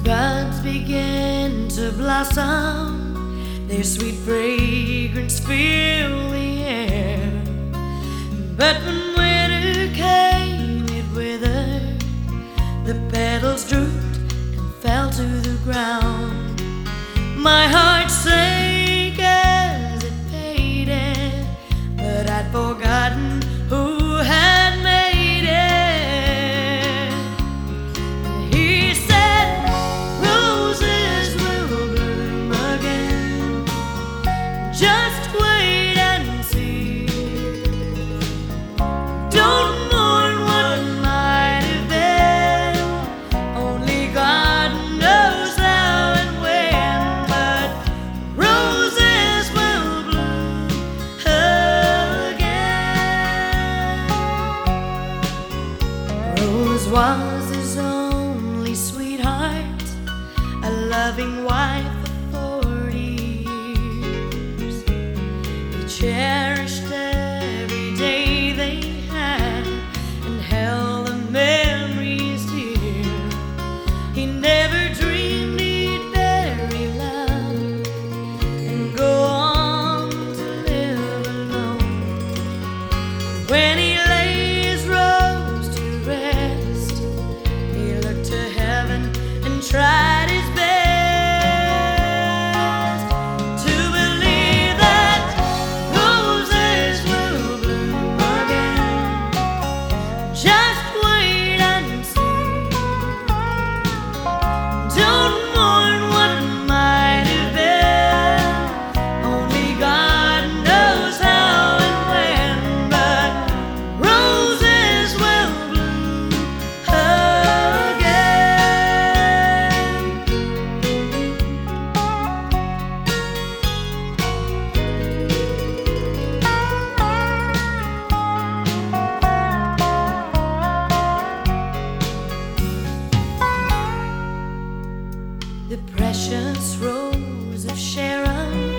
buds begin to blossom, their sweet fragrance fill the air. But when winter came, it withered, the petals drooped and fell to the ground. My heart sank as it faded, but I'd forgotten who had made it. He said, roses will bloom again, just wait and see. Don't mourn what might have been, only God knows how and when, but roses will bloom again. Rose was his only sweetheart, a loving wife of 40 years. He cherished every day they had and held the memories dear. He never dreamed he'd bury love and go on to live alone. When he lay his rose to rest, he looked to heaven and tried his best to believe that roses will bloom again. Just wait and see. Don't mourn what might have been, only God knows how and when, but roses will bloom again. The precious rose of Sharon